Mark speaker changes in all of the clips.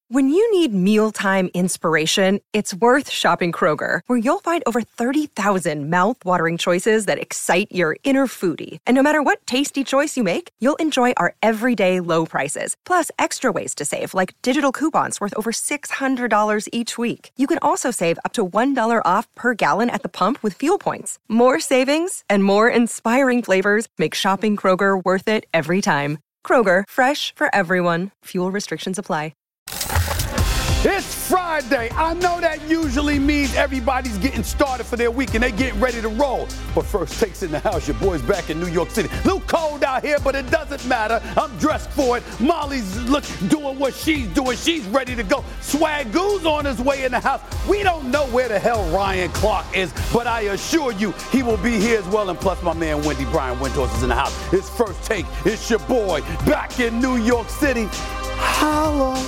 Speaker 1: When you need mealtime inspiration, it's worth shopping Kroger, where you'll find over 30,000 mouth-watering choices that excite your inner foodie. And no matter what tasty choice you make, you'll enjoy our everyday low prices, plus extra ways to save, like digital coupons worth over $600 each week. You can also save up to $1 off per gallon at the pump with fuel points. More savings and more inspiring flavors make shopping Kroger worth it every time. Kroger, fresh for everyone. Fuel restrictions apply.
Speaker 2: It's Friday. I know that usually means everybody's getting started for their week and they getting ready to roll. But first takes in the house. Your boy's back in New York City. A little cold out here, but it doesn't matter. I'm dressed for it. Molly's doing what she's doing. She's ready to go. Swagoo's on his way in the house. We don't know where the hell Ryan Clark is, but I assure you he will be here as well. And plus my man Brian Windhorst is in the house. It's First Take. It's your boy back in New York City. Holla.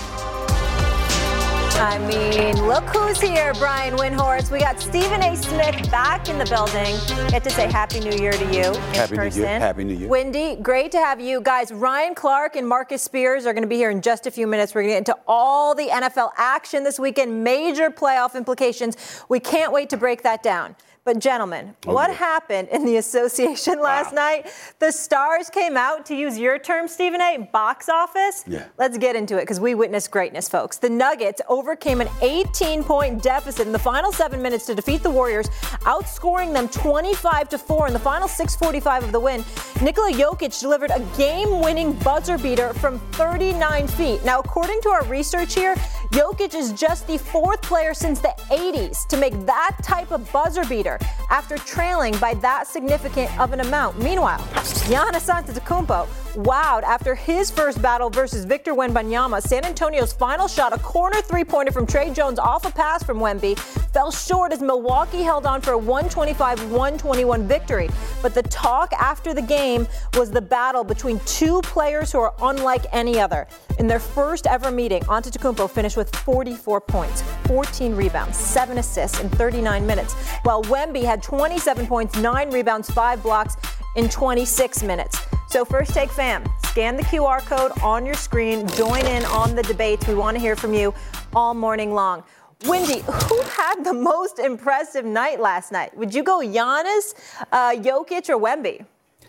Speaker 3: I mean, look who's here, Brian Windhorst. We got Stephen A. Smith back in the building. Get to say Happy New Year to you in
Speaker 2: Happy
Speaker 3: person.
Speaker 2: New Year. Happy New Year.
Speaker 3: Wendy, great to have you guys. Ryan Clark and Marcus Spears are going to be here in just a few minutes. We're going to get into all the NFL action this weekend, major playoff implications. We can't wait to break that down. But gentlemen, what happened in the association last night? The stars came out, to use your term, Stephen A., box office. Yeah. Let's get into it because we witnessed greatness, folks. The Nuggets overcame an 18-point deficit in the final 7 minutes to defeat the Warriors, outscoring them 25-4 in the final 6:45 of the win. Nikola Jokic delivered a game-winning buzzer beater from 39 feet. Now, according to our research here, Jokic is just the fourth player since the 80s to make that type of buzzer beater after trailing by that significant of an amount. Meanwhile, Giannis Antetokounmpo wowed after his first battle versus Victor Wembanyama. San Antonio's final shot, a corner three-pointer from Trey Jones off a pass from Wemby, fell short as Milwaukee held on for a 125-121 victory. But the talk after the game was the battle between two players who are unlike any other. In their first ever meeting, Antetokounmpo finished with 44 points, 14 rebounds, 7 assists in 39 minutes, while Wemby had 27 points, 9 rebounds, 5 blocks in 26 minutes. So First Take fam, scan the QR code on your screen, join in on the debates. We want to hear from you all morning long. Wendy, who had the most impressive night last night? Would you go Giannis, Jokic, or Wemby?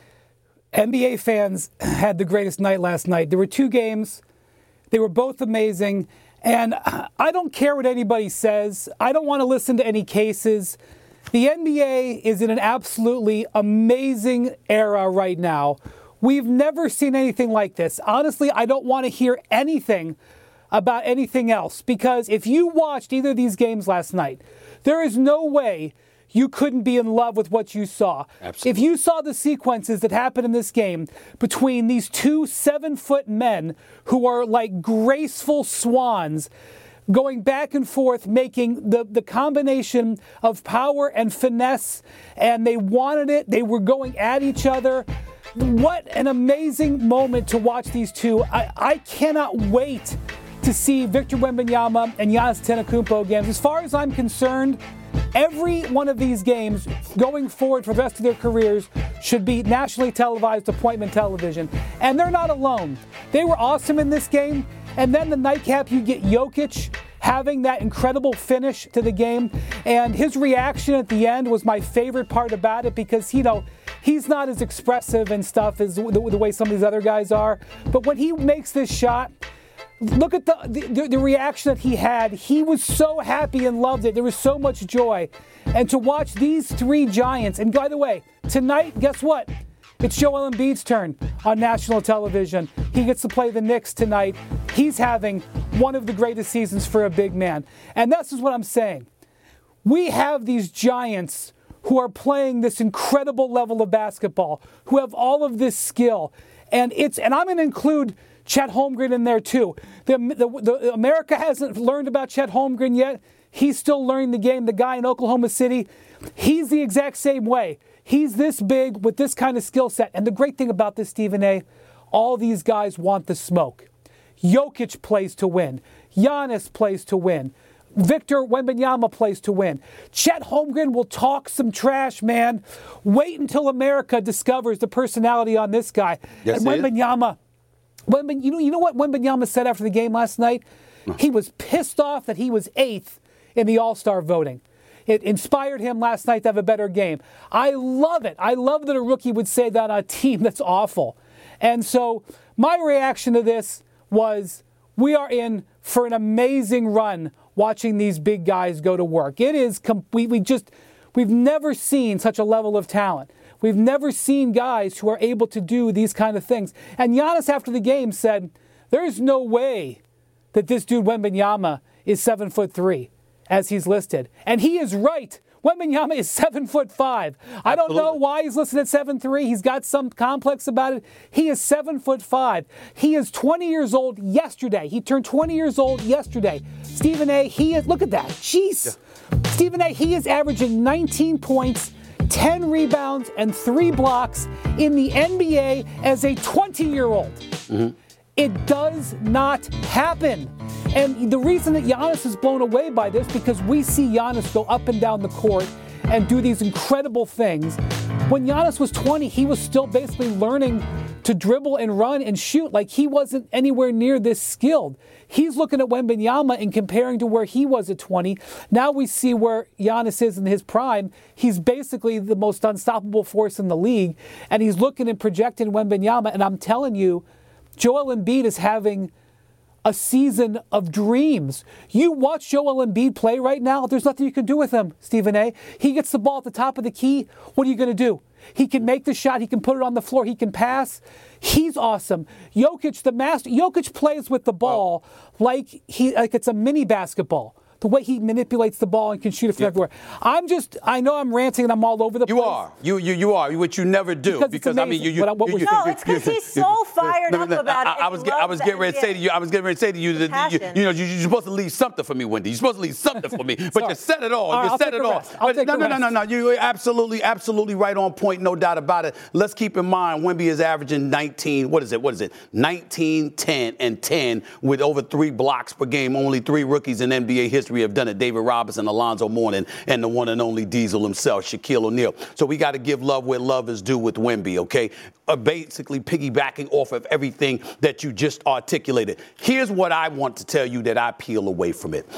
Speaker 4: NBA fans had the greatest night last night. There were two games. They were both amazing. And I don't care what anybody says. I don't want to listen to any cases. The NBA is in an absolutely amazing era right now. We've never seen anything like this. Honestly, I don't want to hear anything about anything else, because if you watched either of these games last night, there is no way you couldn't be in love with what you saw. Absolutely. If you saw the sequences that happened in this game between these two 7-foot men who are like graceful swans, going back and forth, making the combination of power and finesse, and they wanted it. They were going at each other. What an amazing moment to watch these two. I cannot wait to see Victor Wembanyama and Giannis Antetokounmpo games. As far as I'm concerned, every one of these games going forward for the rest of their careers should be nationally televised appointment television. And they're not alone. They were awesome in this game. And then the nightcap, you get Jokic having that incredible finish to the game. And his reaction at the end was my favorite part about it, because, you know, he's not as expressive and stuff as the way some of these other guys are. But when he makes this shot, look at the reaction that he had. He was so happy and loved it. There was so much joy. And to watch these three giants, and by the way, tonight, guess what? It's Joel Embiid's turn on national television. He gets to play the Knicks tonight. He's having one of the greatest seasons for a big man. And this is what I'm saying. We have these giants who are playing this incredible level of basketball, who have all of this skill. And I'm going to include Chet Holmgren in there too. The America hasn't learned about Chet Holmgren yet. He's still learning the game. The guy in Oklahoma City, he's the exact same way. He's this big with this kind of skill set. And the great thing about this, Stephen A., all these guys want the smoke. Jokic plays to win. Giannis plays to win. Victor Wembanyama plays to win. Chet Holmgren will talk some trash, man. Wait until America discovers the personality on this guy. Yes, and Wembanyama, you know what Wembanyama said after the game last night? He was pissed off that he was 8th in the All-Star voting. It inspired him last night to have a better game. I love it. I love that a rookie would say that on a team that's awful. And so my reaction to this was, we are in for an amazing run watching these big guys go to work. It is we've never seen such a level of talent. We've never seen guys who are able to do these kind of things. And Giannis after the game said, there's no way that this dude Wembanyama is 7'3", as he's listed. And he is right. Wembanyama is 7'5". I don't know why he's listed at 7'3". He's got some complex about it. He is 7'5". He is 20 years old yesterday. He turned 20 years old yesterday. Stephen A., look at that. Jeez. Yeah. Stephen A., he is averaging 19 points, 10 rebounds, and 3 blocks in the NBA as a 20-year-old. Mm-hmm. It does not happen. And the reason that Giannis is blown away by this, because we see Giannis go up and down the court and do these incredible things. When Giannis was 20, he was still basically learning to dribble and run and shoot. Like, he wasn't anywhere near this skilled. He's looking at Wembanyama and comparing to where he was at 20. Now we see where Giannis is in his prime. He's basically the most unstoppable force in the league. And he's looking and projecting Wembanyama. And I'm telling you, Joel Embiid is having a season of dreams. You watch Joel Embiid play right now, there's nothing you can do with him, Stephen A. He gets the ball at the top of the key. What are you going to do? He can make the shot. He can put it on the floor. He can pass. He's awesome. Jokic, the master. Jokic plays with the ball like it's a mini basketball. The way he manipulates the ball and can shoot it from everywhere. I know I'm ranting and I'm all over the place.
Speaker 2: You are, which you never do.
Speaker 4: Because I mean,
Speaker 3: it's because he's so fired up about it.
Speaker 2: I was getting ready to say to you, that you're supposed to leave something for me, Wendy. You're supposed to leave something for me, but you said it all. You said it all. No. You're absolutely right on point, no doubt about it. Let's keep in mind, Wemby is averaging 19. What is it? 19, 10, and 10 with over 3 blocks per game. Only 3 rookies in NBA history have done it: David Robinson, Alonzo Mourning, and the one and only Diesel himself, Shaquille O'Neal. So we got to give love where love is due with Wemby, okay? Basically piggybacking off of everything that you just articulated. Here's what I want to tell you that I peel away from it.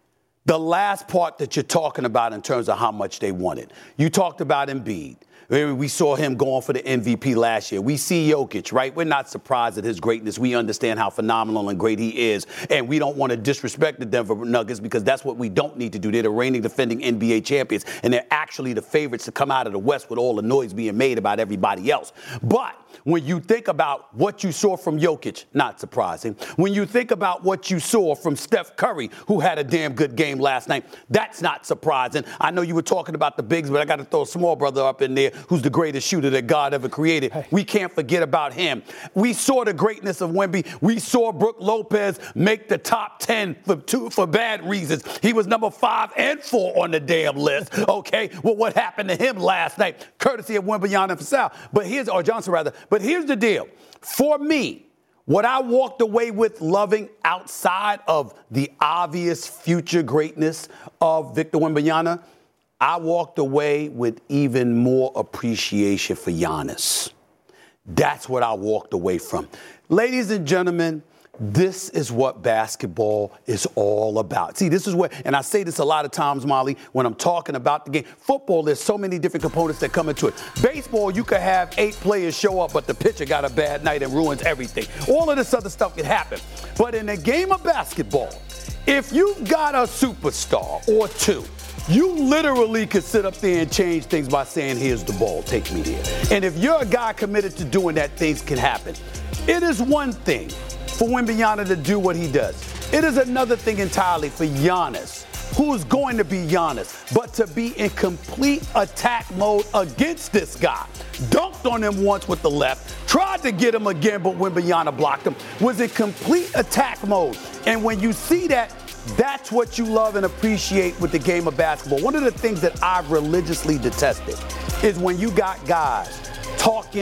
Speaker 2: The last part that you're talking about in terms of how much they wanted. You talked about Embiid. We saw him going for the MVP last year. We see Jokic, right? We're not surprised at his greatness. We understand how phenomenal and great he is. And we don't want to disrespect the Denver Nuggets, because that's what we don't need to do. They're the reigning defending NBA champions, and they're actually the favorites to come out of the West with all the noise being made about everybody else. But when you think about what you saw from Jokic, not surprising. When you think about what you saw from Steph Curry, who had a damn good game last night, that's not surprising. I know you were talking about the bigs, but I got to throw a small brother up in there who's the greatest shooter that God ever created. Hey. We can't forget about him. We saw the greatness of Wemby. We saw Brook Lopez make the top 10 for bad reasons. He was number 5 and 4 on the damn list, okay? Well, what happened to him last night? Courtesy of Wembanyama and Fasal. Or Johnson, rather. But here's the deal. For me, what I walked away with loving outside of the obvious future greatness of Victor Wembanyama, I walked away with even more appreciation for Giannis. That's what I walked away from. Ladies and gentlemen, this is what basketball is all about. See, this is where, and I say this a lot of times, Molly, when I'm talking about the game. Football, there's so many different components that come into it. Baseball, you could have 8 players show up, but the pitcher got a bad night and ruins everything. All of this other stuff can happen. But in a game of basketball, if you've got a superstar or 2, you literally could sit up there and change things by saying, here's the ball, take me there. And if you're a guy committed to doing that, things can happen. It is one thing for Wembanyama to do what he does. It is another thing entirely for Giannis, who is going to be Giannis, but to be in complete attack mode against this guy. Dunked on him once with the left, tried to get him again, but Wembanyama blocked him. Was in complete attack mode. And when you see that, that's what you love and appreciate with the game of basketball. One of the things that I've religiously detested is when you got guys talking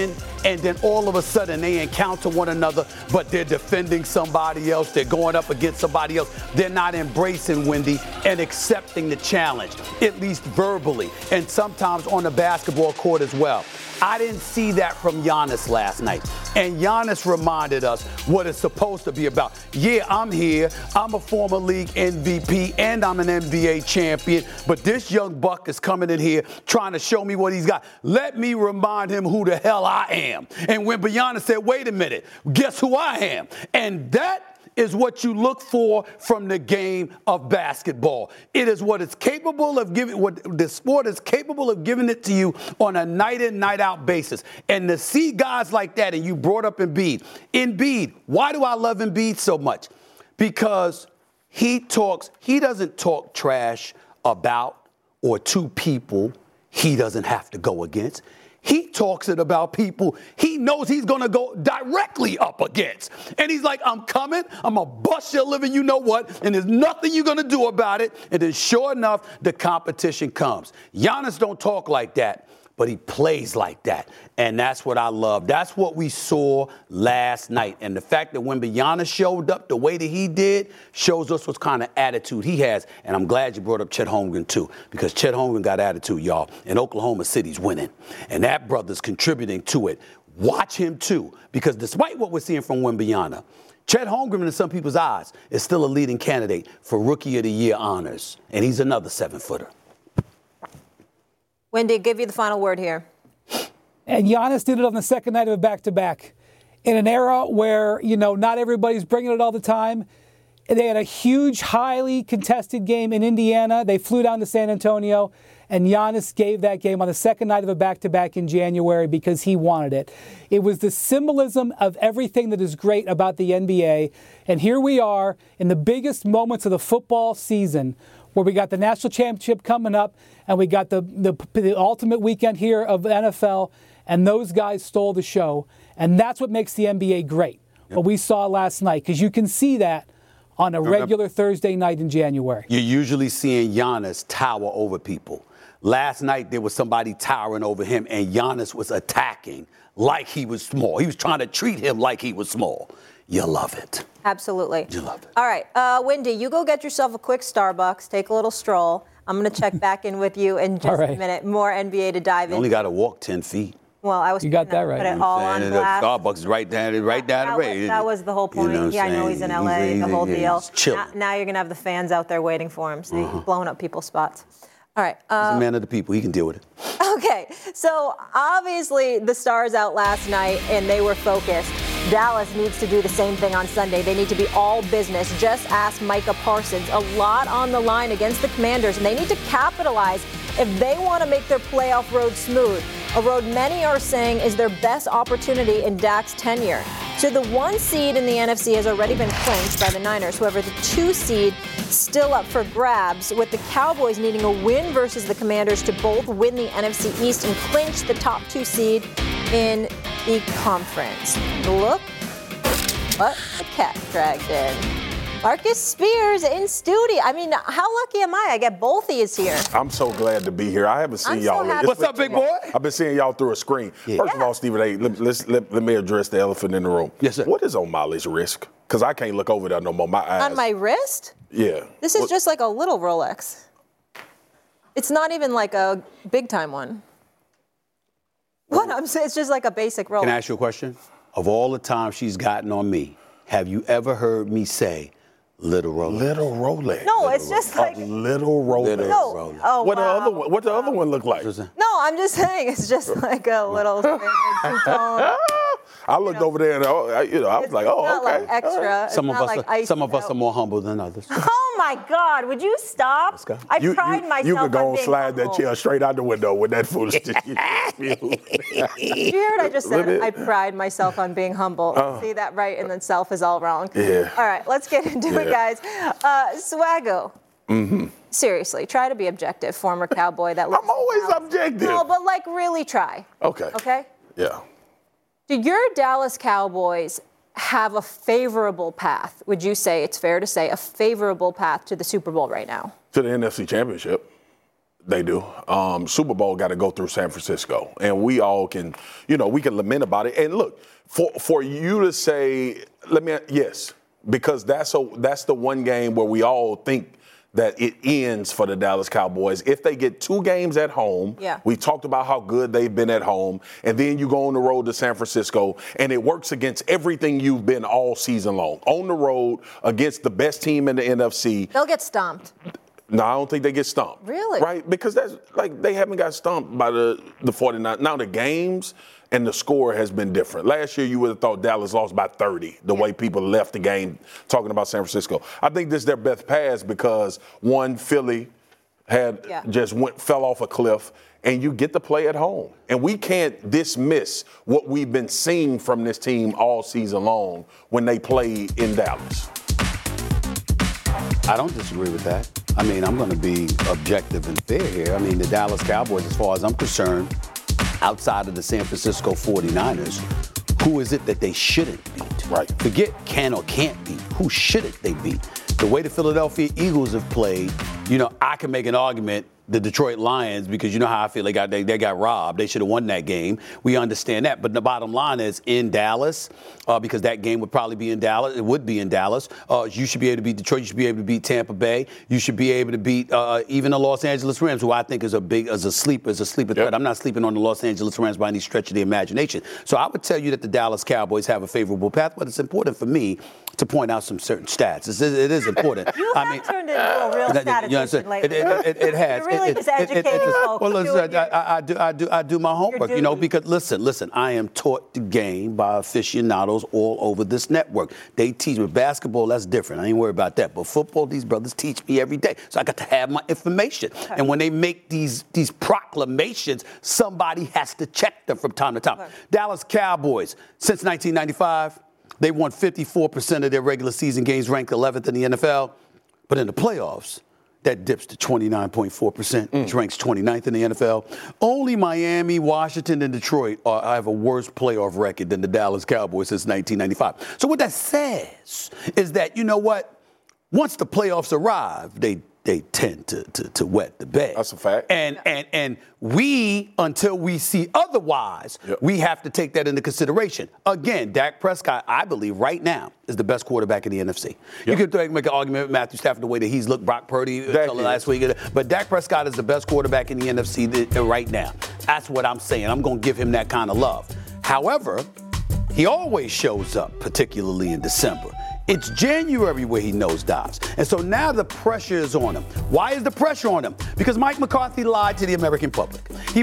Speaker 2: and then all of a sudden they encounter one another, but they're defending somebody else. They're going up against somebody else. They're not embracing, Wendy, and accepting the challenge, at least verbally, and sometimes on the basketball court as well. I didn't see that from Giannis last night. And Giannis reminded us what it's supposed to be about. Yeah, I'm here. I'm a former league MVP, and I'm an NBA champion. But this young buck is coming in here trying to show me what he's got. Let me remind him who the hell I am. And when Giannis said, wait a minute, guess who I am? And that is what you look for from the game of basketball. It is what it's capable of giving, what the sport is capable of giving it to you on a night in, night out basis. And to see guys like that, and you brought up Embiid. Embiid, why do I love Embiid so much? Because he doesn't talk trash about or to people he doesn't have to go against. He talks it about people he knows he's going to go directly up against. And he's like, I'm coming. I'm going to bust your living you know what, and there's nothing you're going to do about it. And then sure enough, the competition comes. Giannis don't talk like that, but he plays like that. And that's what I love. That's what we saw last night. And the fact that when Giannis showed up the way that he did shows us what kind of attitude he has. And I'm glad you brought up Chet Holmgren, too, because Chet Holmgren got attitude, y'all. And Oklahoma City's winning. And that brother's contributing to it. Watch him, too, because despite what we're seeing from Wembanyama, Chet Holmgren, in some people's eyes, is still a leading candidate for Rookie of the Year honors. And he's another 7-footer.
Speaker 3: Wendy, give you the final word here.
Speaker 4: And Giannis did it on the second night of a back-to-back. In an era where, not everybody's bringing it all the time. They had a huge, highly contested game in Indiana. They flew down to San Antonio, and Giannis gave that game on the second night of a back-to-back in January because he wanted it. It was the symbolism of everything that is great about the NBA. And here we are in the biggest moments of the football season, where we got the national championship coming up, and we got the ultimate weekend here of the NFL, and those guys stole the show. And that's what makes the NBA great, what we saw last night, because you can see that on a regular Thursday night in January.
Speaker 2: You're usually seeing Giannis tower over people. Last night, there was somebody towering over him, and Giannis was attacking like he was small. He was trying to treat him like he was small. You love it.
Speaker 3: Absolutely.
Speaker 2: You love it.
Speaker 3: All right. Wendy, you go get yourself a quick Starbucks, take a little stroll. I'm going to check back in with you in just a minute. More NBA to dive in.
Speaker 2: You only got to walk 10 feet.
Speaker 3: Well, I was
Speaker 4: you got that right.
Speaker 3: Put it all on blast.
Speaker 2: Starbucks is right down the road.
Speaker 3: That was the whole point. I know he's in LA, the whole deal. Now you're going to have the fans out there waiting for him, so he's blowing up people's spots. All right.
Speaker 2: He's a man of the people. He can deal with it.
Speaker 3: Okay. So obviously the Stars out last night, and they were focused. Dallas needs to do the same thing on Sunday. They need to be all business. Just ask Micah Parsons. A lot on the line against the Commanders, and they need to capitalize if they want to make their playoff road smooth. A road many are saying is their best opportunity in Dak's tenure. So the 1 seed in the NFC has already been clinched by the Niners. However, the 2 seed still up for grabs, with the Cowboys needing a win versus the Commanders to both win the NFC East and clinch the top 2 seed in the conference. Look what the cat dragged in. Marcus Spears in studio. I mean, how lucky am I? I get both of you here.
Speaker 5: I'm so glad to be here. I haven't seen y'all.
Speaker 2: What's up, big boy?
Speaker 5: I've been seeing y'all through a screen. Yeah. First of all, Stephen A., let me address the elephant in the room.
Speaker 2: Yes, sir.
Speaker 5: What is on Molly's wrist? Because I can't look over there no more. My eyes.
Speaker 3: On my wrist?
Speaker 5: Yeah.
Speaker 3: This is just like a little Rolex. It's not even like a big-time one. What? It's just like a basic Rolex.
Speaker 2: Can I ask you a question? Of all the time she's gotten on me, have you ever heard me say little Rolex?
Speaker 5: Little Rolex.
Speaker 3: No, it's just like
Speaker 5: little Rolex.
Speaker 3: No.
Speaker 2: Rolex.
Speaker 3: Oh,
Speaker 5: what
Speaker 3: wow.
Speaker 5: What the other one look like?
Speaker 3: No, I'm just saying it's just like a little two-tone.
Speaker 5: I looked over there and I was like, oh,
Speaker 3: not
Speaker 5: okay.
Speaker 3: like extra.
Speaker 2: Some of us are more humble than others.
Speaker 3: Oh my God! Would you stop?
Speaker 2: Let's go.
Speaker 3: I pride myself.
Speaker 5: You could go and slide
Speaker 3: humble.
Speaker 5: that chair straight out the window with that foolishness.
Speaker 3: Did you hear what I just said? I pride myself on being humble. See that right, and then self is all wrong.
Speaker 5: Yeah.
Speaker 3: All right, let's get into it, guys. Swaggo.
Speaker 5: Mm-hmm.
Speaker 3: Seriously, try to be objective. Former Cowboy. That
Speaker 5: I'm always objective.
Speaker 3: No, but like really try.
Speaker 5: Okay.
Speaker 3: Okay.
Speaker 5: Yeah.
Speaker 3: Do your Dallas Cowboys have a favorable path? Would you say it's fair to say a favorable path to the Super Bowl right now?
Speaker 5: To the NFC Championship. They do. Super Bowl got to go through San Francisco, and we all can, we can lament about it. And look, for you to say, yes, because that's the one game where we all think that it ends for the Dallas Cowboys. If they get 2 games at home, we talked about how good they've been at home, and then you go on the road to San Francisco, and it works against everything you've been all season long. On the road against the best team in the NFC.
Speaker 3: They'll get stomped.
Speaker 5: No, I don't think they get stomped.
Speaker 3: Really?
Speaker 5: Right? Because that's they haven't got stomped by the 49. Now the games and the score has been different. Last year you would have thought Dallas lost by 30, the way people left the game talking about San Francisco. I think this is their best pass because one, Philly had fell off a cliff, and you get to play at home. And we can't dismiss what we've been seeing from this team all season long when they play in Dallas.
Speaker 2: I don't disagree with that. I mean, I'm going to be objective and fair here. I mean, the Dallas Cowboys, as far as I'm concerned, outside of the San Francisco 49ers, who is it that they shouldn't beat?
Speaker 5: Right.
Speaker 2: Forget can or can't beat. Who shouldn't they beat? The way the Philadelphia Eagles have played, I can make an argument the Detroit Lions, because you know how I feel, they got robbed. They should have won that game. We understand that. But the bottom line is in Dallas, because that game would probably be in Dallas. It would be in Dallas. You should be able to beat Detroit. You should be able to beat Tampa Bay. You should be able to beat even the Los Angeles Rams, who I think is a sleeper threat. I'm not sleeping on the Los Angeles Rams by any stretch of the imagination. So I would tell you that the Dallas Cowboys have a favorable path, but it's important for me to point out some certain stats. It is important.
Speaker 3: You have turned into a real statistician lately.
Speaker 2: It has.
Speaker 3: You're really just educating folks.
Speaker 2: Well, listen, I do my homework, because listen, I am taught the game by aficionados all over this network. They teach me basketball, that's different. I ain't worried about that. But football, these brothers teach me every day. So I got to have my information. Okay. And when they make these proclamations, somebody has to check them from time to time. Okay. Dallas Cowboys, since 1995, they won 54% of their regular season games, ranked 11th in the NFL. But in the playoffs, that dips to 29.4%, which ranks 29th in the NFL. Only Miami, Washington, and Detroit have a worse playoff record than the Dallas Cowboys since 1995. So what that says is that, you know what? Once the playoffs arrive, they tend to wet the bed.
Speaker 5: That's a fact.
Speaker 2: And we, until we see otherwise, we have to take that into consideration. Again, Dak Prescott, I believe, right now, is the best quarterback in the NFC. You could make an argument with Matthew Stafford the way that he's looked, Brock Purdy last week. But Dak Prescott is the best quarterback in the NFC right now. That's what I'm saying. I'm going to give him that kind of love. However, he always shows up, particularly in December. It's January where he nosedives. And so now the pressure is on him. Why is the pressure on him? Because Mike McCarthy lied to the American public.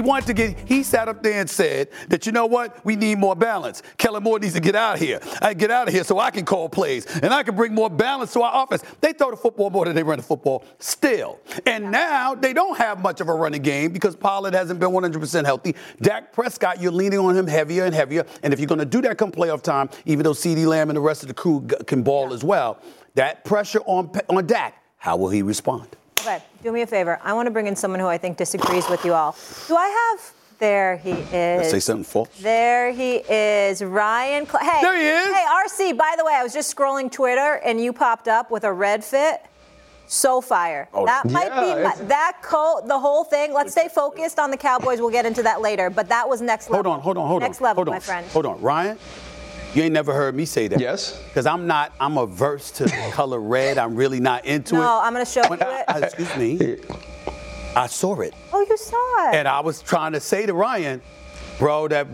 Speaker 2: He sat up there and said that, you know what, we need more balance. Kellen Moore needs to get out of here. Get out of here so I can call plays and I can bring more balance to our offense. They throw the football more than they run the football still. And now they don't have much of a running game because Pollard hasn't been 100% healthy. Dak Prescott, you're leaning on him heavier and heavier. And if you're going to do that come playoff time, even though CeeDee Lamb and the rest of the crew can ball as well, that pressure on Dak, how will he respond?
Speaker 3: Okay, do me a favor. I want to bring in someone who I think disagrees with you all. Do I have? There he is.
Speaker 2: Say something false.
Speaker 3: There he is, Ryan. Hey,
Speaker 2: there he is.
Speaker 3: Hey, RC. By the way, I was just scrolling Twitter and you popped up with a red fit. So fire.
Speaker 5: Oh,
Speaker 3: that might be that coat. The whole thing. Let's stay focused on the Cowboys. We'll get into that later. But that was next level.
Speaker 2: Hold on.
Speaker 3: Next level, my friend.
Speaker 2: Hold on, Ryan. You ain't never heard me say that.
Speaker 6: Yes.
Speaker 2: Because I'm averse to the color red. I'm really not into it.
Speaker 3: No, I'm going to show you it.
Speaker 2: Excuse me. I saw it.
Speaker 3: Oh, you saw it.
Speaker 2: And I was trying to say to Ryan, bro, that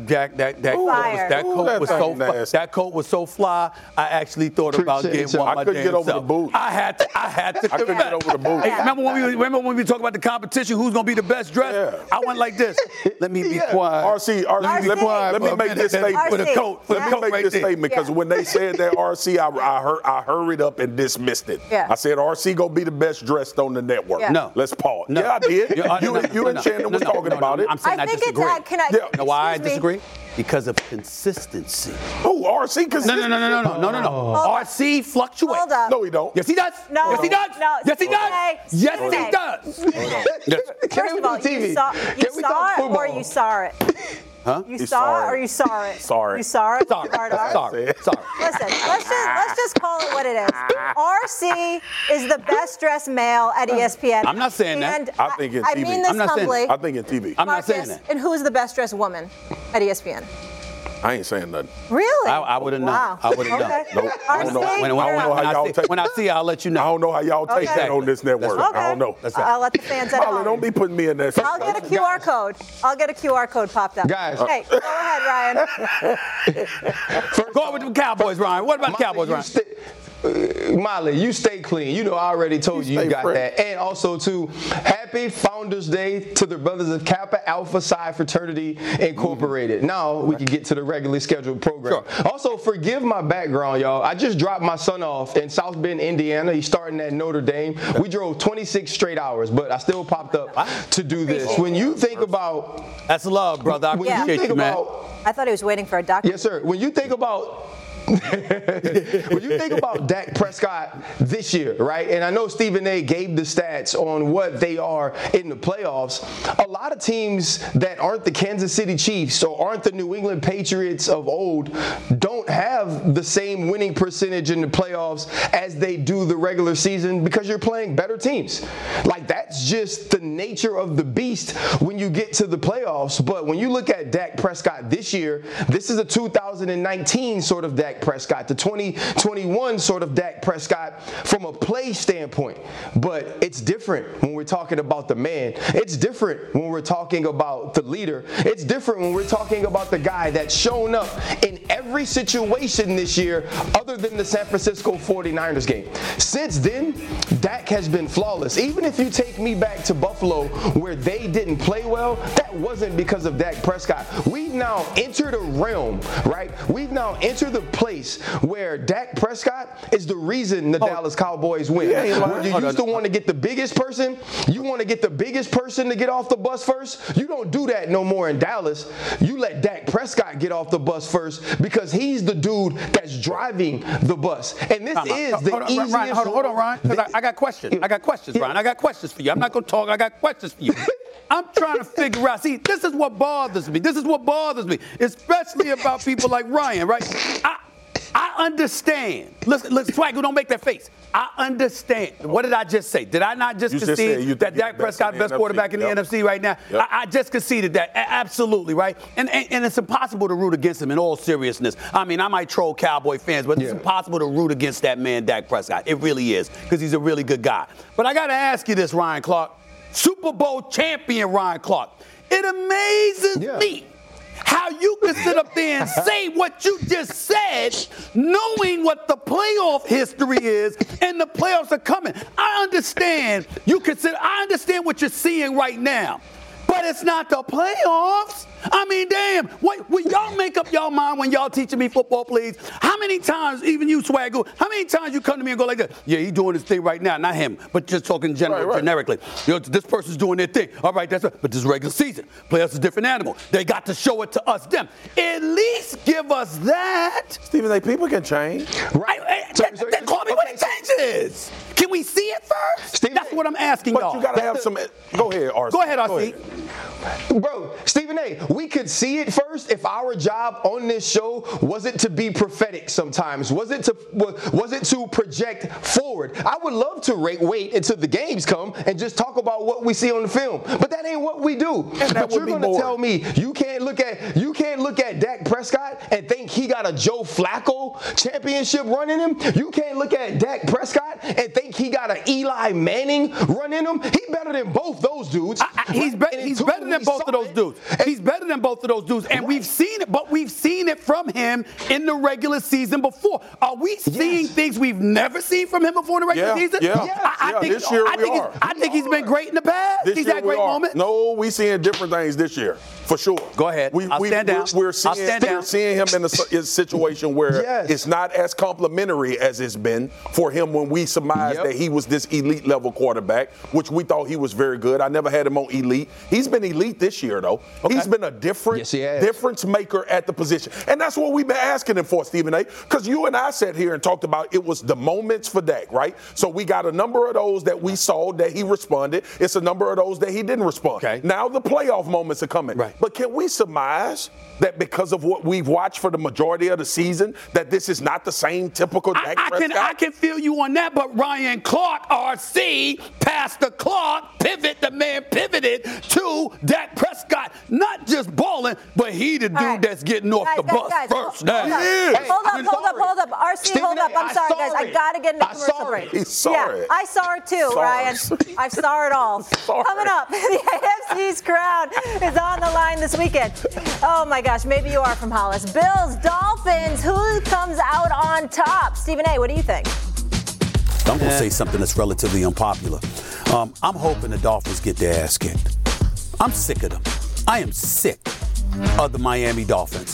Speaker 2: coat was so fly. I actually thought about getting one.
Speaker 5: I couldn't get over the boot.
Speaker 2: I had to.
Speaker 5: I couldn't get over the boot.
Speaker 2: Hey, remember when we talk about the competition? Who's gonna be the best dressed?
Speaker 5: Yeah.
Speaker 2: I went like this. Let me be quiet.
Speaker 5: RC, let me make this statement.
Speaker 2: With a coat.
Speaker 5: Let me make this statement because when they said that RC, I hurried up and dismissed it.
Speaker 3: Yeah.
Speaker 5: I said RC gonna be the best dressed on the network.
Speaker 3: Yeah.
Speaker 2: No.
Speaker 5: Let's pause.
Speaker 2: No.
Speaker 5: Yeah, I did. You and Shannon was talking about it.
Speaker 2: I'm saying I disagree.
Speaker 3: Know
Speaker 2: why I disagree? Because of consistency.
Speaker 5: Oh, RC consistency?
Speaker 2: No. RC fluctuates.
Speaker 3: Hold up.
Speaker 5: No, he don't.
Speaker 2: Yes, he does.
Speaker 3: No.
Speaker 2: Yes, he does.
Speaker 3: No.
Speaker 2: Yes, he does.
Speaker 3: Okay.
Speaker 2: Yes, he does.
Speaker 3: First of all, you saw it or you saw it?
Speaker 2: Huh?
Speaker 3: You saw it or you saw it?
Speaker 5: Sorry.
Speaker 3: You saw it?
Speaker 2: Sorry. Sorry.
Speaker 3: Listen, let's just call it what it is. RC is the best dressed male at ESPN.
Speaker 2: I'm not saying that.
Speaker 3: And
Speaker 5: I think in
Speaker 3: I
Speaker 5: TV.
Speaker 3: mean this
Speaker 2: I'm not saying
Speaker 3: humbly.
Speaker 2: that.
Speaker 5: I think in TV.
Speaker 2: I'm not
Speaker 3: Marcus,
Speaker 2: saying that.
Speaker 3: And who is the best dressed woman at ESPN?
Speaker 5: I ain't saying nothing.
Speaker 3: Really?
Speaker 2: I would have known.
Speaker 3: Wow.
Speaker 2: I would have known.
Speaker 3: Okay.
Speaker 5: Nope. I don't know.
Speaker 3: RC,
Speaker 5: I don't know how y'all take.
Speaker 2: When I see it, I'll let you
Speaker 5: I
Speaker 2: know.
Speaker 5: don't know how y'all take
Speaker 3: Okay.
Speaker 5: that on this network.
Speaker 2: That's
Speaker 3: Okay.
Speaker 5: I don't know.
Speaker 3: I'll let the fans at
Speaker 5: Holly,
Speaker 3: home.
Speaker 5: don't be putting me in that.
Speaker 3: I'll get a QR code. I'll get a QR code popped up.
Speaker 6: Guys.
Speaker 3: Hey, go ahead, Ryan.
Speaker 2: Go on with the Cowboys, Ryan. What about the Cowboys, Ryan?
Speaker 6: Molly, you stay clean. You know, I already told you
Speaker 5: stay
Speaker 6: got
Speaker 5: fresh.
Speaker 6: that. And also, too, happy Founders Day to the brothers of Kappa Alpha Psi Fraternity Incorporated. Now we can get to the regularly scheduled program.
Speaker 2: Sure.
Speaker 6: Also, forgive my background, y'all. I just dropped my son off in South Bend, Indiana. He's starting at Notre Dame. We drove 26 straight hours, but I still popped up to do this. When you think about...
Speaker 2: That's love, brother. I
Speaker 6: When you
Speaker 2: appreciate
Speaker 6: think
Speaker 2: you, man.
Speaker 6: about...
Speaker 3: I thought he was waiting for a doctor.
Speaker 6: Yes, sir. When you think about when you think about Dak Prescott this year, right? And I know Stephen A. gave the stats on what they are in the playoffs. A lot of teams that aren't the Kansas City Chiefs or aren't the New England Patriots of old don't have the same winning percentage in the playoffs as they do the regular season because you're playing better teams. Like, that's just the nature of the beast when you get to the playoffs. But when you look at Dak Prescott this year, this is a 2019 sort of Dak Prescott, the 2021 sort of Dak Prescott from a play standpoint. But it's different when we're talking about the man. It's different when we're talking about the leader. It's different when we're talking about the guy that's shown up in every situation this year other than the San Francisco 49ers game. Since then, Dak has been flawless. Even if you take me back to Buffalo where they didn't play well, that wasn't because of Dak Prescott. We've now entered a realm, right? We've now entered the place where Dak Prescott is the reason the Dallas Cowboys win. Where you used to want to get the biggest person, you want to get the biggest person to get off the bus first. You don't do that no more in Dallas. You let Dak Prescott get off the bus first because he's the dude that's driving the bus. And this is the easiest.
Speaker 2: Ryan, hold on, Ryan. 'Cause I got questions. I got questions, Ryan. I got questions for you. I'm not going to talk. I got questions for you. I'm trying to figure out. See, this is what bothers me. This is what bothers me, especially about people like Ryan, right? I understand. Listen, Swagger, don't make that face. I understand. What did I just say? Did I not just concede that Dak Prescott best quarterback in the NFC right now? Yep. I just conceded that. Absolutely, right? And it's impossible to root against him in all seriousness. I mean, I might troll Cowboy fans, but it's impossible to root against that man, Dak Prescott. It really is, because he's a really good guy. But I got to ask you this, Ryan Clark. Super Bowl champion Ryan Clark. It amazes me how you can sit up there and say what you just said, knowing what the playoff history is and the playoffs are coming. I understand I understand what you're seeing right now, but it's not the playoffs. I mean, damn, will y'all make up y'all mind when y'all teaching me football, please? How many times, even you, Swaggo, how many times you come to me and go like this? Yeah, he's doing his thing right now, not him, but just talking generically. You know, this person's doing their thing. All right, that's right. But this is regular season. Playoffs is a different animal. They got to show it to us, them. At least give us that.
Speaker 5: Stephen A., people can change.
Speaker 2: Right. Then call me when it changes. Can we see it first?
Speaker 6: Stephen,
Speaker 2: that's what I'm asking y'all.
Speaker 5: But you got to have some. Go ahead, RC.
Speaker 2: Go ahead, RC.
Speaker 6: Bro, Stephen A., we could see it first if our job on this show wasn't to be prophetic sometimes, was it to project forward. I would love to wait until the games come and just talk about what we see on the film, but that ain't what we do. But you're going to tell me you can't look at Dak Prescott and think he got a Joe Flacco championship run in him. You can't look at Dak Prescott and think he got an Eli Manning run in him. He's better than both those dudes.
Speaker 2: He's better than both of those dudes. He's better than both of those dudes, and we've seen it. But we've seen it from him in the regular season before. Are we seeing things we've never seen from him before in the regular season? I think he's been great in the past. He's had great moments.
Speaker 5: No, we seeing different things this year, for sure.
Speaker 2: Go ahead. I'll stand down.
Speaker 5: We're seeing him in a situation where it's not as complimentary as it's been for him when we surmised that he was this elite level quarterback, which we thought he was very good. I never had him on elite. He's been elite elite this year, though. Okay. He's been a difference maker at the position. And that's what we've been asking him for, Stephen A. Because you and I sat here and talked about it was the moments for Dak, right? So we got a number of those that we saw that he responded. It's a number of those that he didn't respond.
Speaker 2: Okay.
Speaker 5: Now the playoff moments are coming.
Speaker 2: Right.
Speaker 5: But can we surmise that because of what we've watched for the majority of the season, that this is not the same typical Dak Prescott?
Speaker 2: I can feel you on that, but Ryan Clark, RC, passed the clock, the man pivoted to Dak Prescott. Not just balling, but he the dude that's getting off the bus first.
Speaker 3: Hold up. RC,
Speaker 6: Stephen
Speaker 3: hold up. I'm sorry, guys. I got to get into commercial break.
Speaker 5: He saw it.
Speaker 3: I saw it too, Ryan. I saw it all. Coming up, the AFC's crown is on the line this weekend. Oh, my gosh. Maybe you are from Hollis. Bills, Dolphins. Who comes out on top? Stephen A., what do you think?
Speaker 2: I'm going to say something that's relatively unpopular. I'm hoping the Dolphins get their ass kicked. I'm sick of them. I am sick of the Miami Dolphins.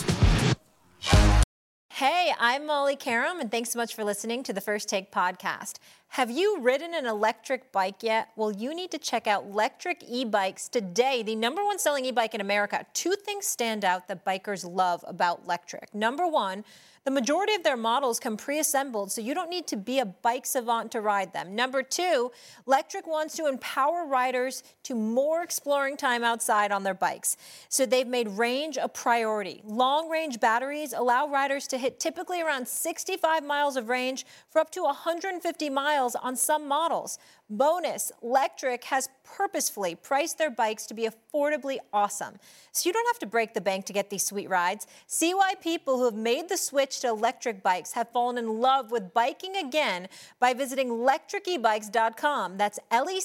Speaker 3: Hey, I'm Molly Karam, and thanks so much for listening to the First Take podcast. Have you ridden an electric bike yet? Well, you need to check out Lectric E-Bikes today, the #1 selling e-bike in America. 2 things stand out that bikers love about Lectric. Number 1, the majority of their models come pre-assembled, so you don't need to be a bike savant to ride them. Number 2, Lectric wants to empower riders to more exploring time outside on their bikes. So they've made range a priority. Long-range batteries allow riders to hit typically around 65 miles of range for up to 150 miles on some models. Bonus, Lectric has purposefully priced their bikes to be affordably awesome. So you don't have to break the bank to get these sweet rides. See why people who have made the switch to electric bikes have fallen in love with biking again by visiting lectricebikes.com. That's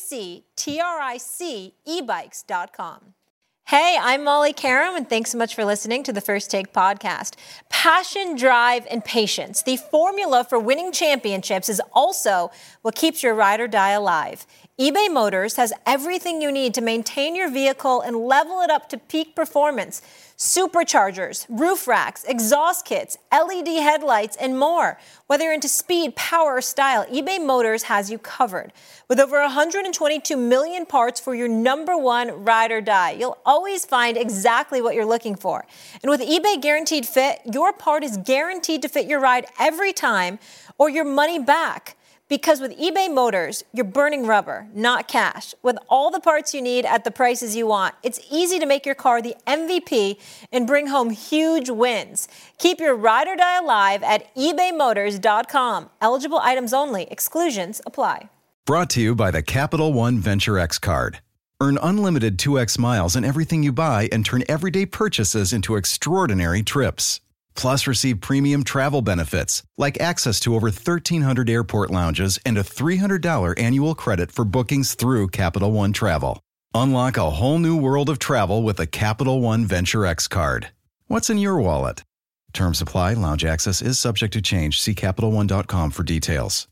Speaker 3: LECTRIC ebikes.com. Hey, I'm Molly Karam, and thanks so much for listening to the First Take podcast. Passion, drive, and patience. The formula for winning championships is also what keeps your ride or die alive. eBay Motors has everything you need to maintain your vehicle and level it up to peak performance. Superchargers, roof racks, exhaust kits, LED headlights, and more. Whether you're into speed, power, or style, eBay Motors has you covered. With over 122 million parts for your #1 ride or die, you'll always find exactly what you're looking for. And with eBay Guaranteed Fit, your part is guaranteed to fit your ride every time or your money back. Because with eBay Motors, you're burning rubber, not cash. With all the parts you need at the prices you want, it's easy to make your car the MVP and bring home huge wins. Keep your ride or die alive at ebaymotors.com. Eligible items only. Exclusions apply.
Speaker 7: Brought to you by the Capital One Venture X card. Earn unlimited 2x miles on everything you buy and turn everyday purchases into extraordinary trips. Plus, receive premium travel benefits like access to over 1,300 airport lounges and a $300 annual credit for bookings through Capital One Travel. Unlock a whole new world of travel with a Capital One Venture X card. What's in your wallet? Terms apply. Lounge access is subject to change. See CapitalOne.com for details.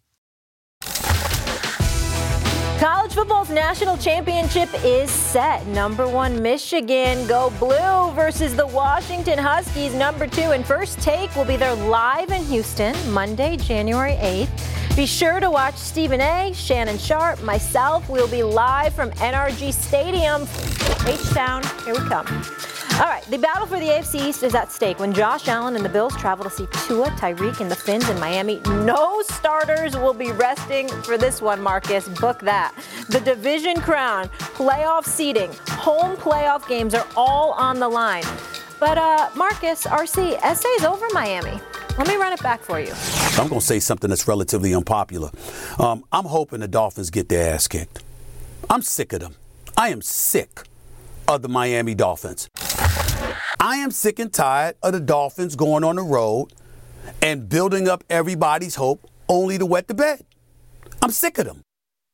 Speaker 3: College football's national championship is set. #1 Michigan go blue versus the Washington Huskies, #2. And First Take will be there live in Houston Monday, January 8th. Be sure to watch Stephen A., Shannon Sharp, myself. We'll be live from NRG Stadium. H-Town, here we come. All right, the battle for the AFC East is at stake when Josh Allen and the Bills travel to see Tua, Tyreek, and the Finns in Miami. No starters will be resting for this one, Marcus. Book that. The division crown, playoff seeding, home playoff games are all on the line. But, Marcus, RC, SA's over Miami. Let me run it back for you.
Speaker 2: I'm going to say something that's relatively unpopular. I'm hoping the Dolphins get their ass kicked. I'm sick of them. I am sick of the Miami Dolphins. I am sick and tired of the Dolphins going on the road and building up everybody's hope only to wet the bed. I'm sick of them.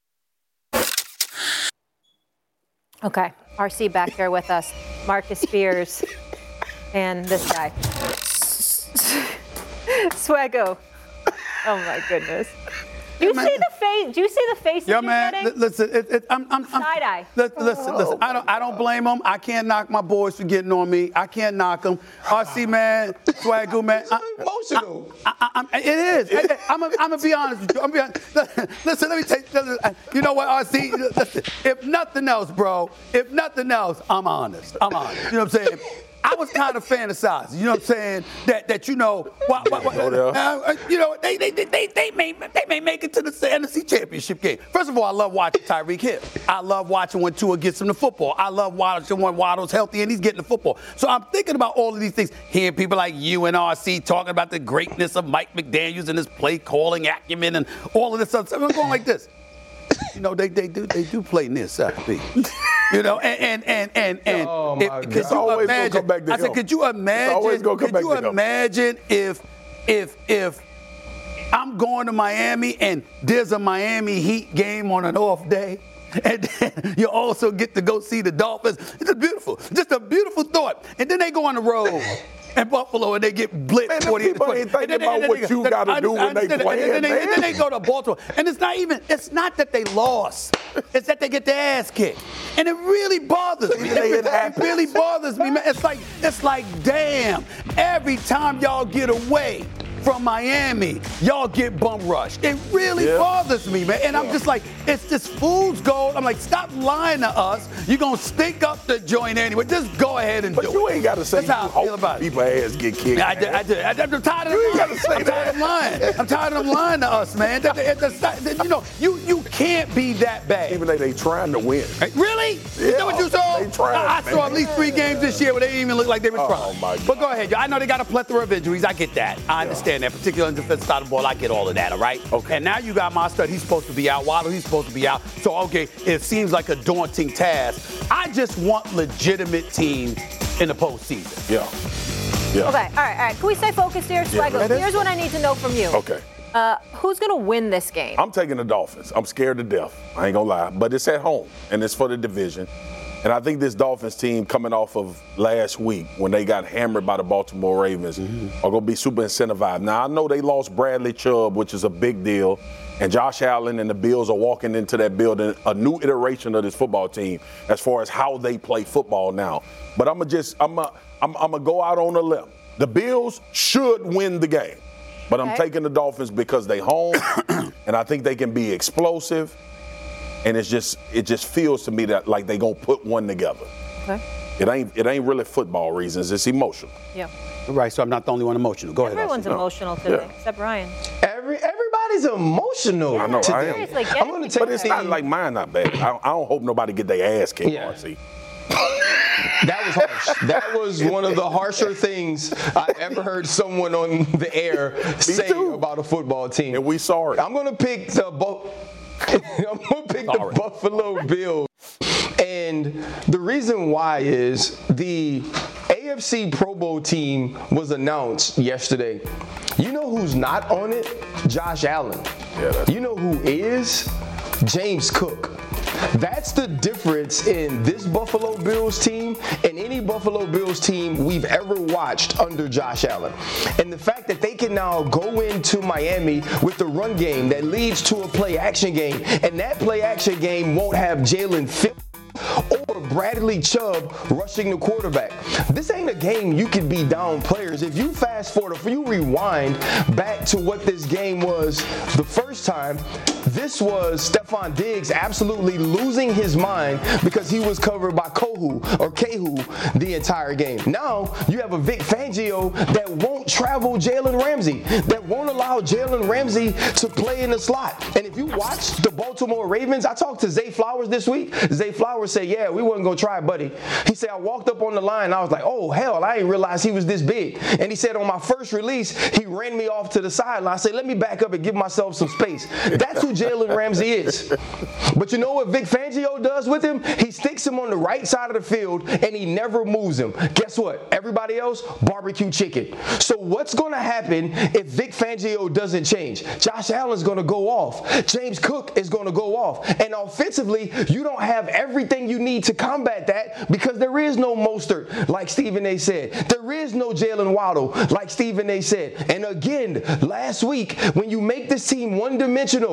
Speaker 3: Okay, RC back there with us. Marcus Spears and this guy. Swaggo. Oh, my goodness. You see the face? Do you see the faces you're getting?
Speaker 2: Listen, I'm
Speaker 3: side eye.
Speaker 2: Listen. I don't blame them. I can't knock my boys for getting on me. I can't knock them. RC, man, Swagoo, man.
Speaker 6: Emotional.
Speaker 2: It is. I'm gonna be honest with you. Listen, let me take. You know what, RC? Listen, if nothing else, bro. If nothing else, I'm honest. You know what I'm saying? I was kind of fantasizing, you know what I'm saying? That you know, you know, they may make it to the NFC Championship game. First of all, I love watching Tyreek Hill. I love watching when Tua gets him the football. I love watching when Waddle's healthy and he's getting the football. So I'm thinking about all of these things, hearing people like you and RC talking about the greatness of Mike McDaniels and his play calling acumen and all of this stuff. So I'm going like this. You know, they do play near South Beach. You know, and
Speaker 5: oh my God. It's always gonna come back to
Speaker 2: I said, could you imagine if I'm going to Miami and there's a Miami Heat game on an off day? And then you also get to go see the Dolphins. It's just a beautiful thought. And then they go on the road in Buffalo and they get blitzed.
Speaker 5: Man, people ain't thinking about what you got to do when they play.
Speaker 2: And then they go to Baltimore. And it's not that they lost. It's that they get their ass kicked. And it really bothers me. It really bothers me, man. It's like, damn, every time y'all get away from Miami, y'all get bum rushed. It really bothers me, man. And I'm just like, it's just fool's gold. I'm like, stop lying to us. You're going to stink up the joint anyway. Just go ahead and do it.
Speaker 5: But you ain't got to say
Speaker 2: that's how I feel about it.
Speaker 5: People ass get kicked.
Speaker 2: I did. I'm tired of them. You ain't got to say that. I'm tired of them lying to us, man. You know, you can't be that bad.
Speaker 5: Even though they trying to win.
Speaker 2: Really?
Speaker 5: Yeah.
Speaker 2: Is that what you saw?
Speaker 5: They trying,
Speaker 2: I saw at least 3 games this year where they didn't even look like they were trying.
Speaker 5: Oh, my God.
Speaker 2: But go ahead. I know they got a plethora of injuries. I get that. I understand that, particularly on the defensive side of the ball. I get all of that, all right?
Speaker 5: Okay.
Speaker 2: And now you got Mostert. He's supposed to be out. Waddle, he's supposed to be out. So, okay, it seems like a daunting task. I just want legitimate teams in the postseason.
Speaker 5: Yeah.
Speaker 3: Okay, all right. Can we stay focused here, Swaggo? Here's what I need to know from you.
Speaker 5: Okay.
Speaker 3: Who's going to win this game?
Speaker 5: I'm taking the Dolphins. I'm scared to death. I ain't going to lie. But it's at home, and it's for the division. And I think this Dolphins team, coming off of last week when they got hammered by the Baltimore Ravens, are going to be super incentivized. Now, I know they lost Bradley Chubb, which is a big deal, and Josh Allen and the Bills are walking into that building, a new iteration of this football team as far as how they play football now. But I'm going to go out on a limb. The Bills should win the game, but I'm taking the Dolphins because they home, and I think they can be explosive. And it just feels to me that like they gonna put one together. Okay. It ain't really football reasons. It's emotional.
Speaker 3: Yeah.
Speaker 2: Right. So I'm not the only one emotional. Go ahead.
Speaker 3: Everyone's emotional today, except Ryan.
Speaker 6: Everybody's emotional.
Speaker 5: I know.
Speaker 6: Today.
Speaker 3: I'm
Speaker 6: gonna take
Speaker 5: but it's not like mine not bad. I don't hope nobody get their ass kicked. RC.
Speaker 6: That was harsh. That was one of the harsher things I ever heard someone on the air say about a football team.
Speaker 5: And we saw it.
Speaker 6: I'm gonna pick the Buffalo Bills. And the reason why is the AFC Pro Bowl team was announced yesterday. You know who's not on it? Josh Allen. You know who is? James Cook. That's the difference in this Buffalo Bills team and any Buffalo Bills team we've ever watched under Josh Allen. And the fact that they can now go into Miami with the run game that leads to a play action game, and that play action game won't have Jalen Phillips or Bradley Chubb rushing the quarterback. This ain't a game you can be down players. If you fast forward, if you rewind back to what this game was the first time, this was Stephon Diggs absolutely losing his mind because he was covered by Kohu the entire game. Now you have a Vic Fangio that won't travel Jalen Ramsey, that won't allow Jalen Ramsey to play in the slot. And if you watch the Baltimore Ravens, I talked to Zay Flowers this week. Zay Flowers said, yeah, we wasn't going to try, buddy. He said, I walked up on the line and I was like, oh, hell, I didn't realize he was this big. And he said on my first release, he ran me off to the sideline. I said, let me back up and give myself some space. That's who Jalen Ramsey is. But you know what Vic Fangio does with him? He sticks him on the right side of the field and he never moves him. Guess what? Everybody else, barbecue chicken. So what's going to happen if Vic Fangio doesn't change? Josh Allen's going to go off. James Cook is going to go off. And offensively, you don't have everything you need to combat that because there is no Mostert, like Stephen A. said. There is no Jalen Waddle, like Stephen A. said. And again, last week, when you make this team one-dimensional, when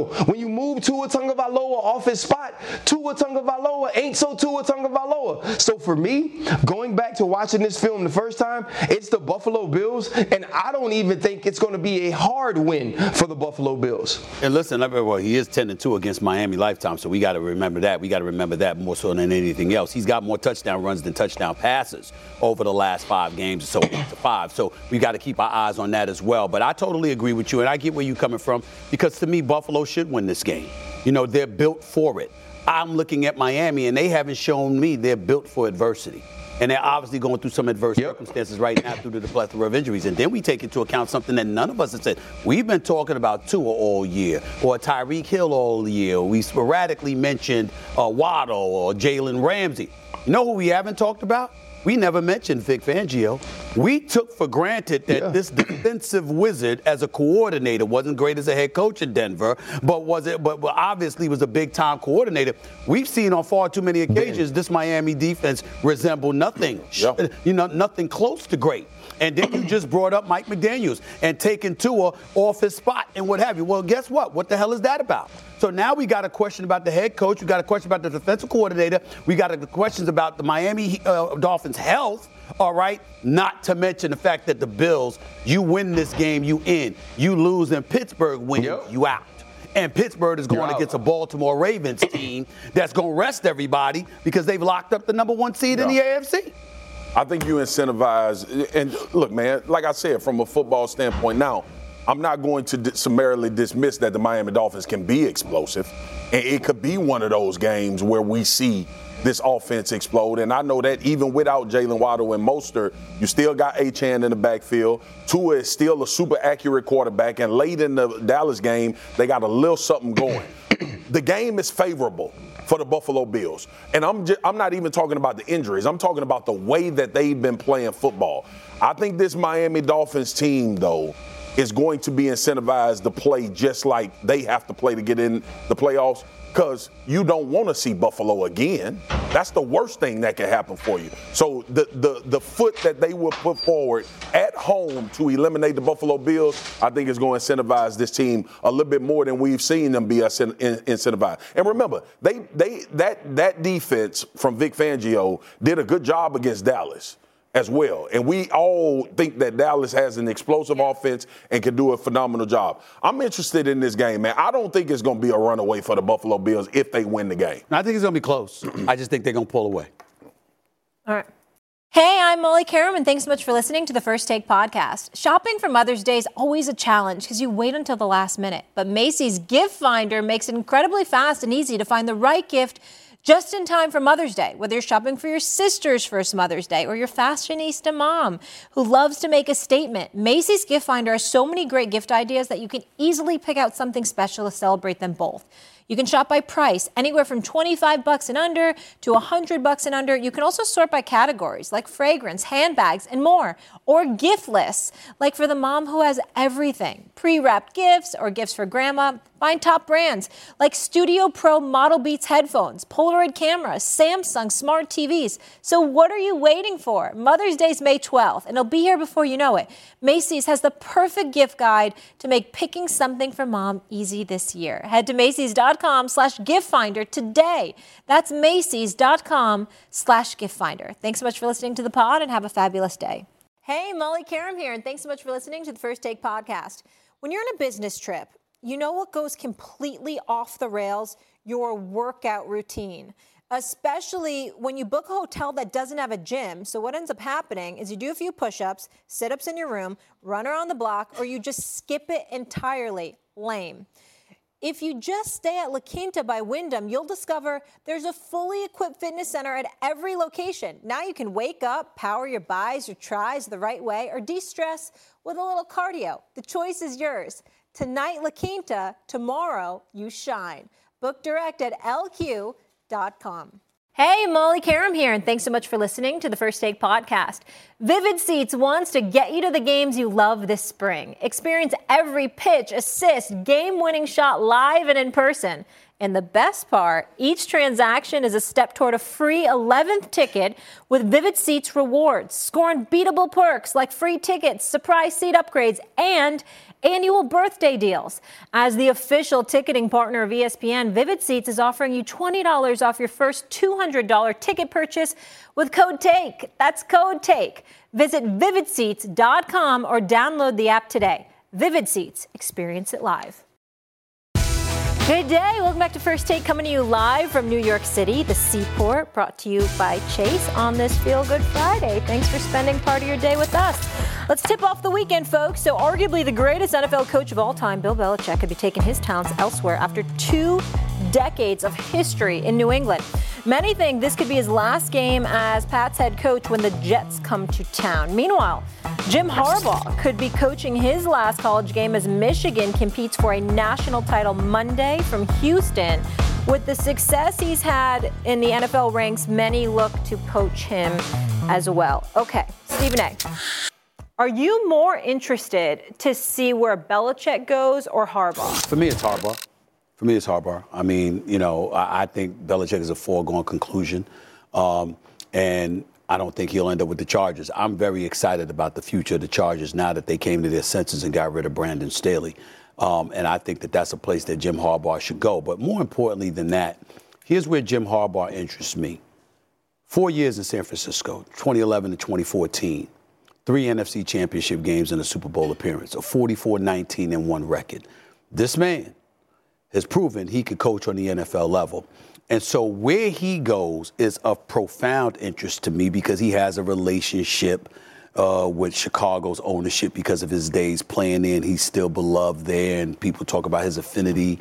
Speaker 6: you move Tua Tagovailoa off his spot, Tua Tagovailoa ain't so Tua Tagovailoa. So for me, going back to watching this film the first time, it's the Buffalo Bills, and I don't even think it's going to be a hard win for the Buffalo Bills.
Speaker 2: And listen, well, he is 10-2 against Miami lifetime, so we got to remember that. We got to remember that more so than anything else. He's got more touchdown runs than touchdown passes over the last 5 games, so 8-5. So we got to keep our eyes on that as well. But I totally agree with you, and I get where you're coming from, because to me, Buffalo should win this game. You know, they're built for it. I'm looking at Miami, and they haven't shown me they're built for adversity. And they're obviously going through some adverse circumstances right now due to the plethora of injuries. And then we take into account something that none of us have said. We've been talking about Tua all year, or Tyreek Hill all year. We sporadically mentioned Waddle or Jalen Ramsey. You know who we haven't talked about? We never mentioned Vic Fangio. We took for granted that this defensive wizard as a coordinator wasn't great as a head coach in Denver, but obviously was a big-time coordinator. We've seen on far too many occasions this Miami defense resemble nothing, nothing close to great. And then you just brought up Mike McDaniels and taking Tua off his spot and what have you. Well, guess what? What the hell is that about? So now we got a question about the head coach. We got a question about the defensive coordinator. We got questions about the Miami Dolphins' health. All right. Not to mention the fact that the Bills, you win this game, you in. You lose and Pittsburgh wins, you out. And Pittsburgh is going against a Baltimore Ravens team that's going to rest everybody because they've locked up the number 1 seed in the AFC.
Speaker 5: I think you incentivize, and look, man, like I said, from a football standpoint now, I'm not going to summarily dismiss that the Miami Dolphins can be explosive. And it could be one of those games where we see this offense explode. And I know that even without Jalen Waddle and Mostert, you still got Achane in the backfield. Tua is still a super accurate quarterback. And late in the Dallas game, they got a little something going. The game is favorable for the Buffalo Bills. And I'm not even talking about the injuries. I'm talking about the way that they've been playing football. I think this Miami Dolphins team, though, is going to be incentivized to play just like they have to play to get in the playoffs, because you don't want to see Buffalo again. That's the worst thing that can happen for you. So the foot that they will put forward at home to eliminate the Buffalo Bills, I think is going to incentivize this team a little bit more than we've seen them be incentivized. And remember, that defense from Vic Fangio did a good job against Dallas as well. And we all think that Dallas has an explosive offense and can do a phenomenal job. I'm interested in this game, man. I don't think it's going to be a runaway for the Buffalo Bills if they win the game.
Speaker 2: I think it's going to be close. I just think they're going to pull away.
Speaker 3: All right. Hey, I'm Molly Karam, and thanks so much for listening to the First Take podcast. Shopping for Mother's Day is always a challenge because you wait until the last minute. But Macy's Gift Finder makes it incredibly fast and easy to find the right gift just in time for Mother's Day, whether you're shopping for your sister's first Mother's Day or your fashionista mom who loves to make a statement. Macy's Gift Finder has so many great gift ideas that you can easily pick out something special to celebrate them both. You can shop by price, anywhere from $25 and under to $100 and under. You can also sort by categories like fragrance, handbags, and more. Or gift lists, like for the mom who has everything. Pre-wrapped gifts or gifts for grandma. Find top brands like Studio Pro Model Beats headphones, Polaroid cameras, Samsung smart TVs. So what are you waiting for? Mother's Day is May 12th, and it'll be here before you know it. Macy's has the perfect gift guide to make picking something for mom easy this year. Head to Macys.com/giftfinder today. That's Macys.com/giftfinder. Thanks so much for listening to the pod, and have a fabulous day. Hey, Molly Karam here, and thanks so much for listening to the First Take podcast. When you're on a business trip, you know what goes completely off the rails? Your workout routine, especially when you book a hotel that doesn't have a gym. So what ends up happening is you do a few push-ups, sit-ups in your room, run around the block, or you just skip it entirely. Lame. If you just stay at La Quinta by Wyndham, you'll discover there's a fully equipped fitness center at every location. Now you can wake up, power your bis or tris the right way, or de-stress with a little cardio. The choice is yours. Tonight, La Quinta. Tomorrow, you shine. Book direct at lq.com. Hey, Molly Karam here, and thanks so much for listening to the First Take podcast. Vivid Seats wants to get you to the games you love this spring. Experience every pitch, assist, game-winning shot live and in person. And the best part, each transaction is a step toward a free 11th ticket with Vivid Seats rewards. Score unbeatable perks like free tickets, surprise seat upgrades, and annual birthday deals. As the official ticketing partner of ESPN, Vivid Seats is offering you $20 off your first $200 ticket purchase with code TAKE. That's code TAKE. Visit vividseats.com or download the app today. Vivid Seats. Experience it live. Good day. Welcome back to First Take, coming to you live from New York City, the Seaport, brought to you by Chase on this Feel Good Friday. Thanks for spending part of your day with us. Let's tip off the weekend, folks. So arguably the greatest NFL coach of all time, Bill Belichick, could be taking his talents elsewhere after 2 decades of history in New England. Many think this could be his last game as Pats head coach when the Jets come to town. Meanwhile, Jim Harbaugh could be coaching his last college game as Michigan competes for a national title Monday from Houston. With the success he's had in the NFL ranks, many look to poach him as well. Okay, Stephen A. Are you more interested to see where Belichick goes or Harbaugh?
Speaker 2: For me, it's Harbaugh. I mean, I think Belichick is a foregone conclusion. And I don't think he'll end up with the Chargers. I'm very excited about the future of the Chargers now that they came to their senses and got rid of Brandon Staley. And I think that that's a place that Jim Harbaugh should go. But more importantly than that, here's where Jim Harbaugh interests me. 4 years in San Francisco, 2011 to 2014. 3 NFC championship games and a Super Bowl appearance, a 44-19-1 record. This man has proven he could coach on the NFL level. And so where he goes is of profound interest to me because he has a relationship with Chicago's ownership because of his days playing there, and he's still beloved there, and people talk about his affinity,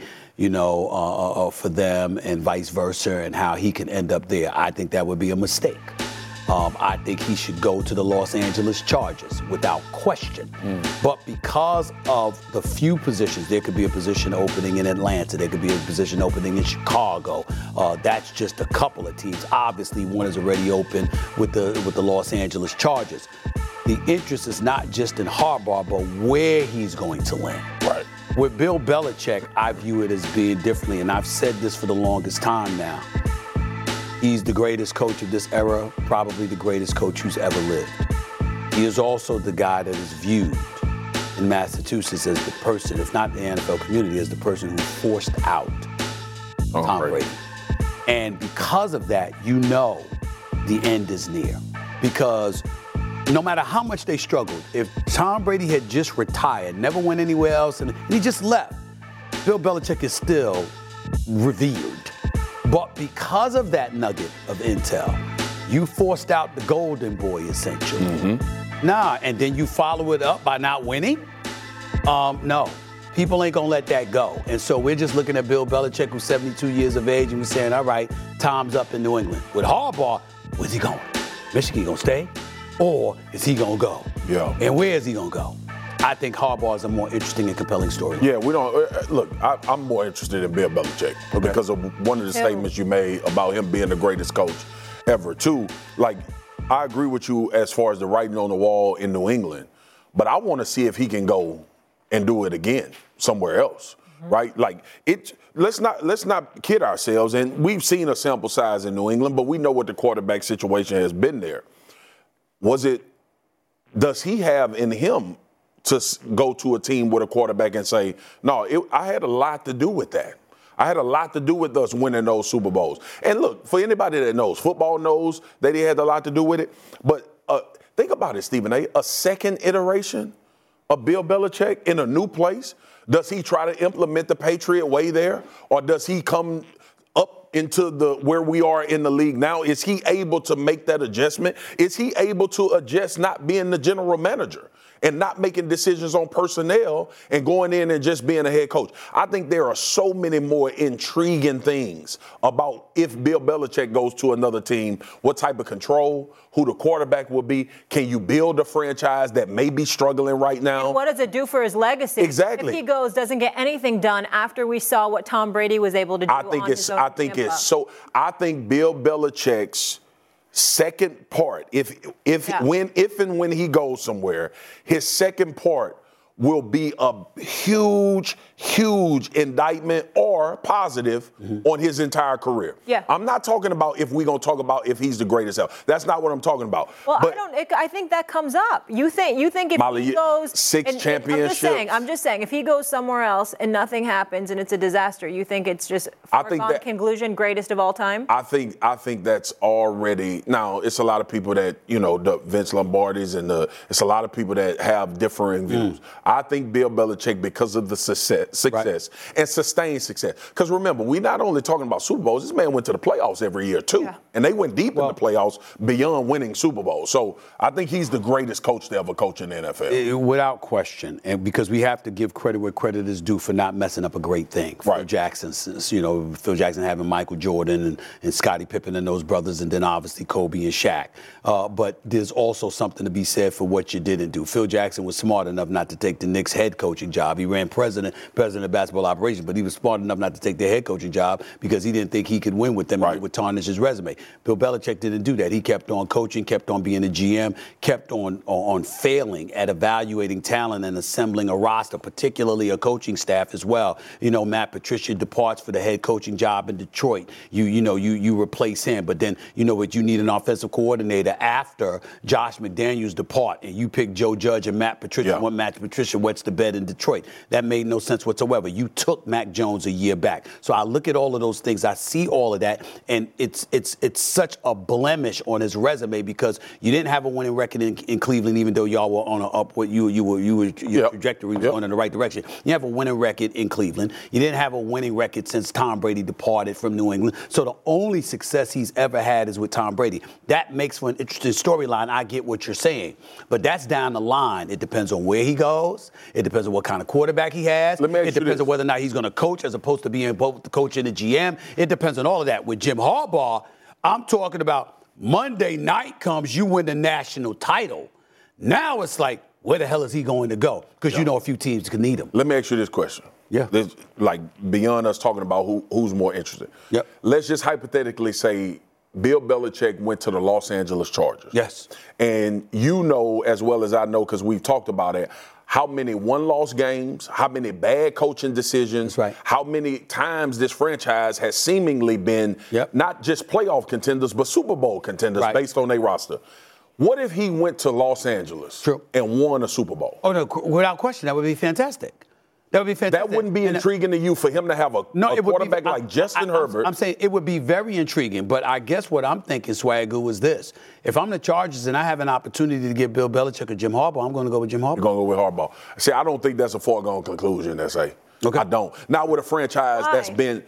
Speaker 2: for them and vice versa, and how he can end up there. I think that would be a mistake. I think he should go to the Los Angeles Chargers without question. But because of the few positions, there could be a position opening in Atlanta, there could be a position opening in Chicago. That's just a couple of teams. Obviously, one is already open with the Los Angeles Chargers. The interest is not just in Harbaugh, but where he's going to land.
Speaker 5: Right.
Speaker 2: With Bill Belichick, I view it as being differently, and I've said this for the longest time now. He's the greatest coach of this era, probably the greatest coach who's ever lived. He is also the guy that is viewed in Massachusetts as the person, if not the NFL community, as the person who forced out Tom Brady. And because of that, the end is near. Because no matter how much they struggled, if Tom Brady had just retired, never went anywhere else, and he just left, Bill Belichick is still revered. But because of that nugget of intel, you forced out the golden boy, essentially. And then you follow it up by not winning? No. People ain't going to let that go. And so we're just looking at Bill Belichick, who's 72 years of age, and we're saying, all right, Tom's up in New England. With Harbaugh, where's he going? Michigan going to stay? Or is he going to go?
Speaker 5: Yeah.
Speaker 2: And where is he going to go? I think Harbaugh is a more interesting and compelling story.
Speaker 5: Yeah, we don't look. I'm more interested in Bill Belichick because of one of the statements you made about him being the greatest coach ever. Too, I agree with you as far as the writing on the wall in New England, but I want to see if he can go and do it again somewhere else, right? Let's not kid ourselves. And we've seen a sample size in New England, but we know what the quarterback situation has been there. Does he have in him to go to a team with a quarterback and say, no, I had a lot to do with that. I had a lot to do with us winning those Super Bowls. And look, for anybody that knows, football knows that he had a lot to do with it. But think about it, Stephen A. A second iteration of Bill Belichick in a new place. Does he try to implement the Patriot way there? Or does he come up into where we are in the league now? Is he able to make that adjustment? Is he able to adjust not being the general manager and not making decisions on personnel and going in and just being a head coach? I think there are so many more intriguing things about if Bill Belichick goes to another team, what type of control, who the quarterback will be. Can you build a franchise that may be struggling right now?
Speaker 3: And what does it do for his legacy?
Speaker 5: Exactly.
Speaker 3: If he doesn't get anything done after we saw what Tom Brady was able to do I
Speaker 5: think Bill Belichick's second part, if and when he goes somewhere, his second part will be a huge huge indictment or positive on his entire career.
Speaker 3: Yeah.
Speaker 5: I'm not talking about if we're going to talk about if he's the greatest ever. That's not what I'm talking about.
Speaker 3: Well,
Speaker 5: but
Speaker 3: I think that comes up. You think if
Speaker 5: Molly,
Speaker 3: he goes
Speaker 5: 6 championships.
Speaker 3: I'm just saying, if he goes somewhere else and nothing happens and it's a disaster, you think it's just foregone conclusion, greatest of all time?
Speaker 5: I think that's already now. It's a lot of people that the Vince Lombardis and it's a lot of people that have differing views. I think Bill Belichick, because of the success and sustained success. Because remember, we're not only talking about Super Bowls. This man went to the playoffs every year too, and they went deep in the playoffs beyond winning Super Bowls. So I think he's the greatest coach to ever coach in the NFL,
Speaker 2: without question. And because we have to give credit where credit is due for not messing up a great thing. Phil Jackson, Phil Jackson having Michael Jordan and Scottie Pippen and those brothers, and then obviously Kobe and Shaq. But there's also something to be said for what you didn't do. Phil Jackson was smart enough not to take the Knicks head coaching job. He ran president of basketball operations, but he was smart enough not to take the head coaching job because he didn't think he could win with them and it would tarnish his resume. Bill Belichick didn't do that. He kept on coaching, kept on being a GM, kept on failing at evaluating talent and assembling a roster, particularly a coaching staff as well. Matt Patricia departs for the head coaching job in Detroit. You replace him, but then you need an offensive coordinator after Josh McDaniels depart, and you pick Joe Judge and Matt Patricia. When Matt Patricia wets the bed in Detroit, that made no sense whatsoever. You took Mac Jones a year back. So I look at all of those things, I see all of that, and it's such a blemish on his resume because you didn't have a winning record in Cleveland, even though y'all were on an upward, your trajectory was going in the right direction. You have a winning record in Cleveland. You didn't have a winning record since Tom Brady departed from New England. So the only success he's ever had is with Tom Brady. That makes for an interesting storyline. I get what you're saying, but that's down the line. It depends on where he goes. It depends on what kind of quarterback he has. It depends on whether or not he's going to coach as opposed to being both the coach and the GM. It depends on all of that. With Jim Harbaugh, I'm talking about Monday night comes, you win the national title. Now it's like, where the hell is he going to go? Because a few teams can need him.
Speaker 5: Let me ask you this question.
Speaker 2: Yeah.
Speaker 5: Beyond us talking about who's more interested.
Speaker 2: Yep.
Speaker 5: Let's just hypothetically say Bill Belichick went to the Los Angeles Chargers.
Speaker 2: Yes.
Speaker 5: And as well as I know, because we've talked about it, how many one-loss games, how many bad coaching decisions, how many times this franchise has seemingly been not just playoff contenders, but Super Bowl contenders based on their roster. What if he went to Los Angeles and won a Super Bowl?
Speaker 2: Oh, no, without question, that would be fantastic. That would be fantastic.
Speaker 5: That wouldn't be intriguing to you for him to have a quarterback like Justin Herbert.
Speaker 2: I'm saying it would be very intriguing, but I guess what I'm thinking, Swagoo, is this. If I'm the Chargers and I have an opportunity to get Bill Belichick or Jim Harbaugh, I'm going to go with Jim Harbaugh.
Speaker 5: You're going to go with Harbaugh. See, I don't think that's a foregone conclusion, S.A. Okay. I don't. Not with a franchise that's been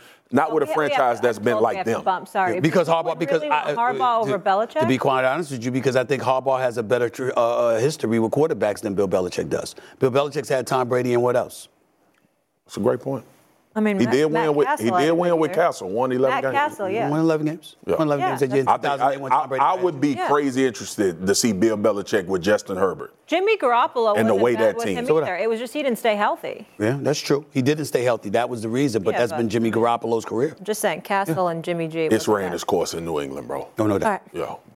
Speaker 5: like them.
Speaker 3: Sorry.
Speaker 2: Because Harbaugh,
Speaker 3: Harbaugh over Belichick?
Speaker 2: To be quite honest with you, because I think Harbaugh has a better history with quarterbacks than Bill Belichick does. Bill Belichick's had Tom Brady and what else?
Speaker 5: That's a great point.
Speaker 3: I mean,
Speaker 5: he did win with Castle. Won 11 games.
Speaker 3: Castle, yeah.
Speaker 2: Won 11 games.
Speaker 5: Yeah.
Speaker 2: Won 11 games that year.
Speaker 5: I would be crazy interested to see Bill Belichick with Justin Herbert.
Speaker 3: Jimmy Garoppolo
Speaker 5: and the way
Speaker 3: wasn't
Speaker 5: that
Speaker 3: with
Speaker 5: team.
Speaker 3: him either. It was just he didn't stay healthy.
Speaker 2: Yeah, that's true. He didn't stay healthy. That was the reason, but that's been Jimmy Garoppolo's career.
Speaker 3: I'm just saying, Castle and Jimmy G.
Speaker 5: It's ran its course in New England, bro.
Speaker 2: No doubt.
Speaker 3: Right.
Speaker 5: Yeah.